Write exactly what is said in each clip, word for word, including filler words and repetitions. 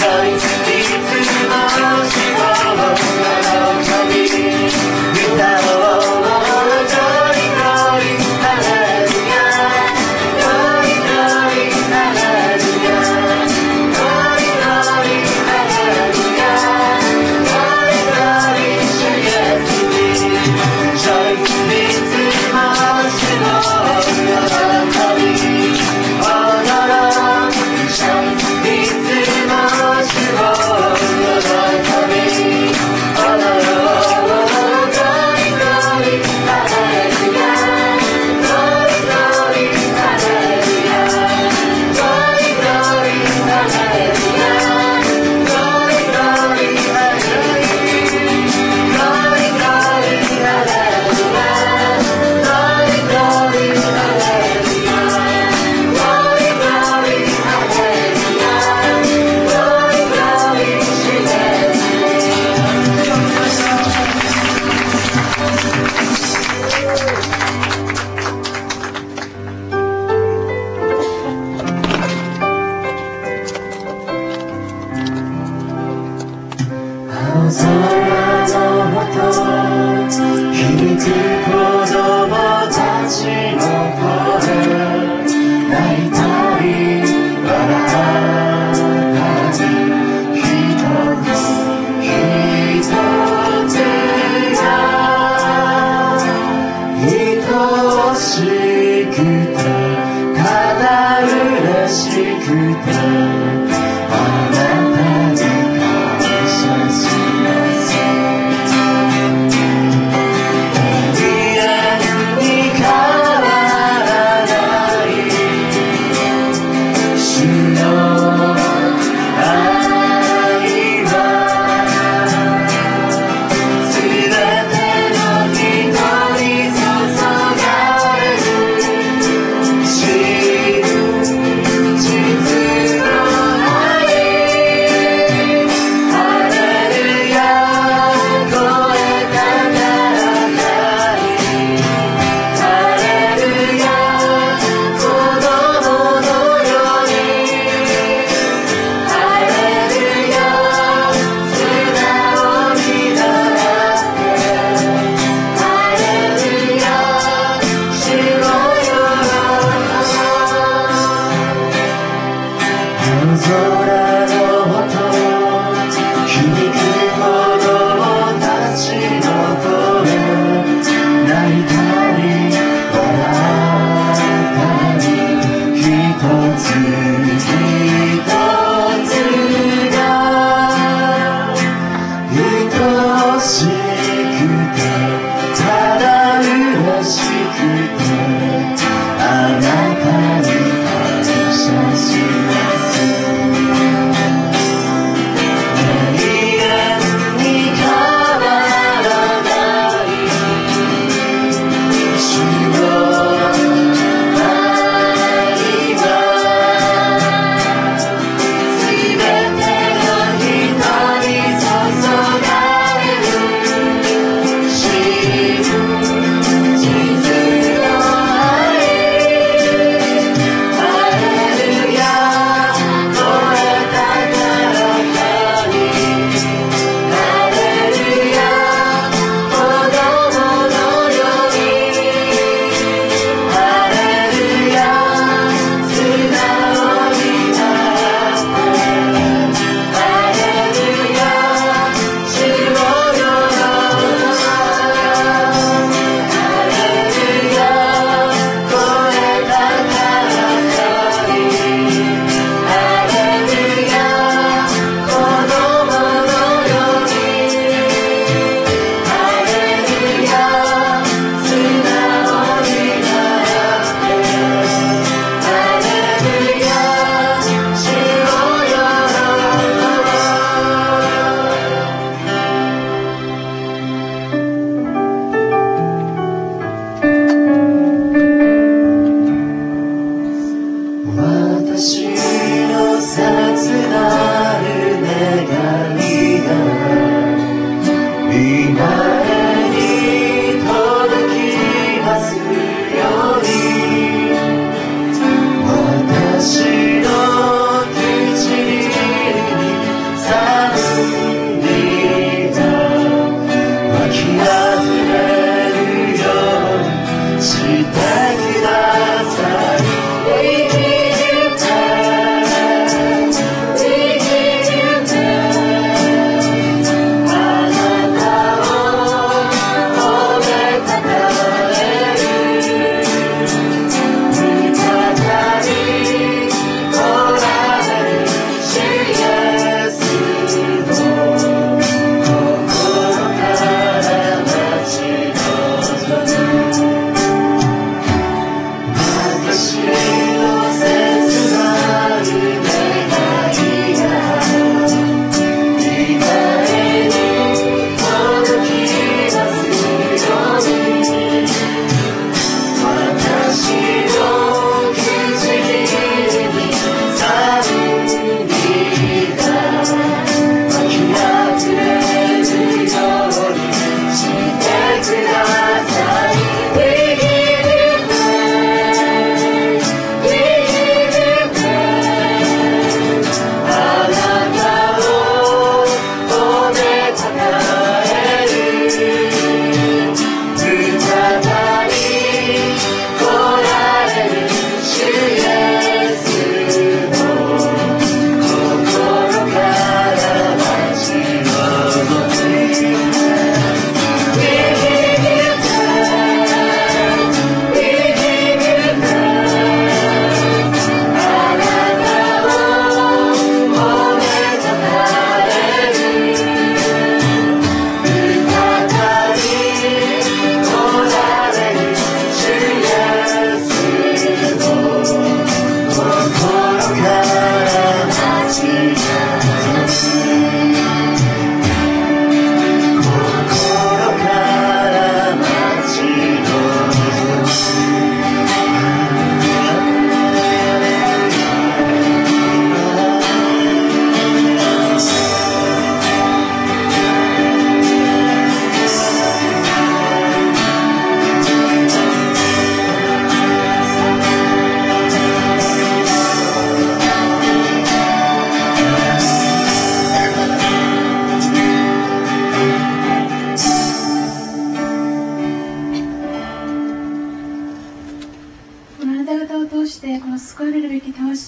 「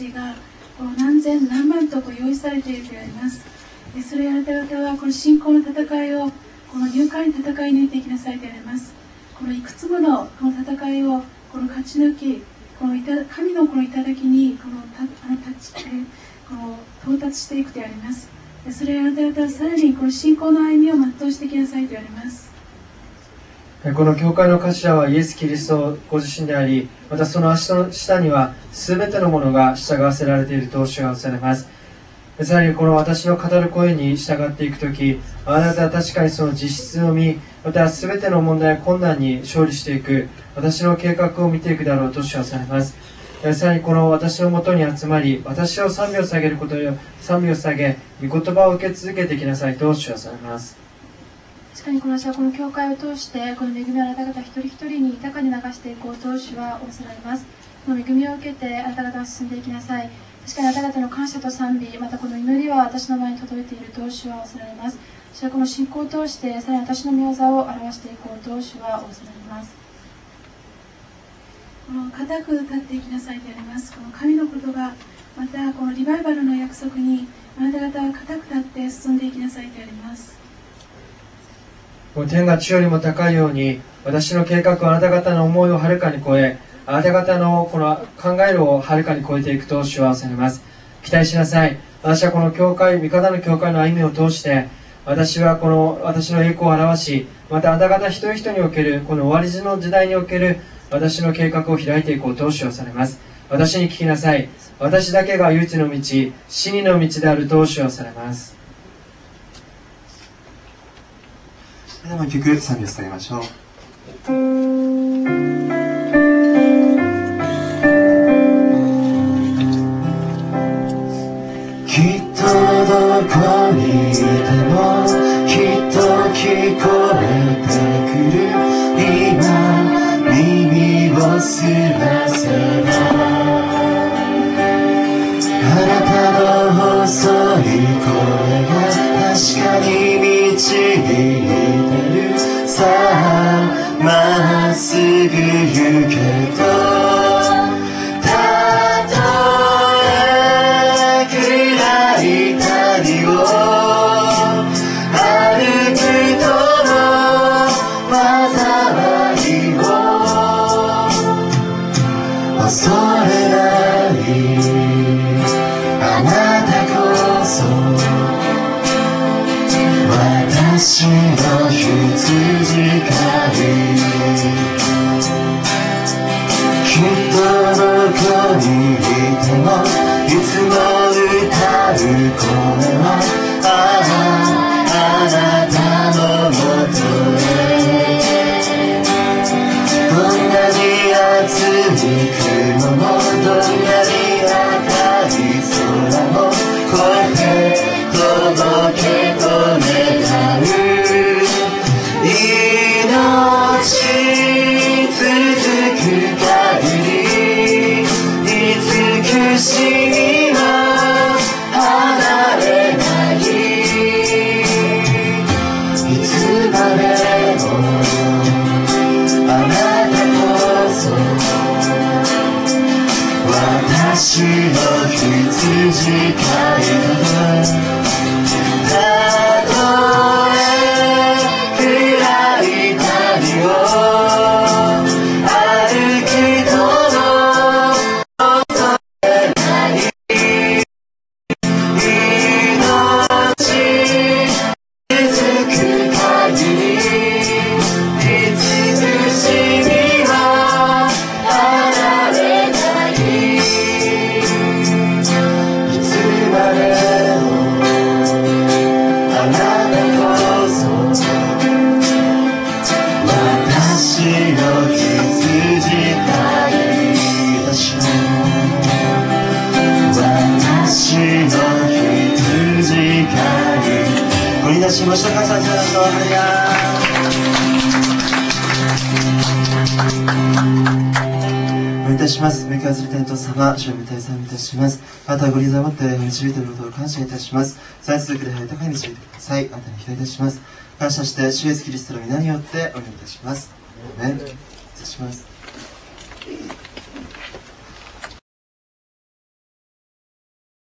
ちがこの何千何万とこう用意されているとあります。それあなた方はこの信仰の戦いをこの勇敢に戦い抜いていきなさいとあります。このいくつものこの戦いをこの勝ち抜き、この神のこの頂にこのたあの立ちこの到達していくとあります。それあなた方はさらにこの信仰の歩みを全うしていきなさいとあります。 この教会の頭はイエス・キリストご自身であり、またその足の下には全てのものが従わせられていると主がおっしゃいます。さらにこの私の語る声に従っていくとき、あなたは確かにその実質を見、また全ての問題や困難に勝利していく、私の計画を見ていくだろうと主はおっしゃいます。さらにこの私のもとに集まり、私を賛美を下げることよ、賛美を下げ、御言葉を受け続けていきなさいと主はおっしゃいます。 確かにこの私はこの教会を通してこの恵みをあなた方一人一人に豊かに流していこうと主は仰せられます。この恵みを受けてあなた方は進んでいきなさい。確かにあなた方の感謝と賛美、またこの祈りは私の前に届いていると主は仰せられます。私はこの信仰を通してさらに私の御業を表していこうと主は仰せられます。この固く立っていきなさいであります。この神の言葉、またこのリバイバルの約束にあなた方は固く立って進んでいきなさいであります。 天が地よりも高いように、私の計画はあなた方の思いをはるかに超え、あなた方のこの考えるをはるかに超えていくと主は仰せられます。期待しなさい。私はこの教会、味方の教会の歩みを通して、私はこの私の栄光を表し、またあなた方一人一人におけるこの終わりの時代における私の計画を開いていこうと主はされます。私に聞きなさい。私だけが唯一の道、死にの道であると主はされます。 ではもう一曲賛美を捧げましょう。きっとどこにいてもきっと聞こえてくる、今耳を澄ませばあなたの細い声が確かに導いてる。さあまっすぐ行けと、たとえ暗い谷を歩くとの災いを恐れないあなたこそ私の羊飼い、きっとどこにいてもいつも歌う声はあああなたのもとへ、どんなに暑い雲もどんなに赤い空も越えて届けと願う、命続く限り慈しみは離れない、いつまでもあなたこそ私の羊飼いだ。たとえ暗い谷を歩きとの恐れない命続く限り慈しみは離れない、いつまでもあなたこそ私の羊飼いだし、私の羊飼い、取り出しましょう。感謝しましょう。ハレルヤ。お願いいたします。目からする天道様、主を御体賛美いたします。あなたはご利座を持って導いていることを感謝いたします。再続く礼拝高い導いてください。あなたに期待いたします。感謝して主イエスキリストの皆によってお願いいたします。アメン。失礼します。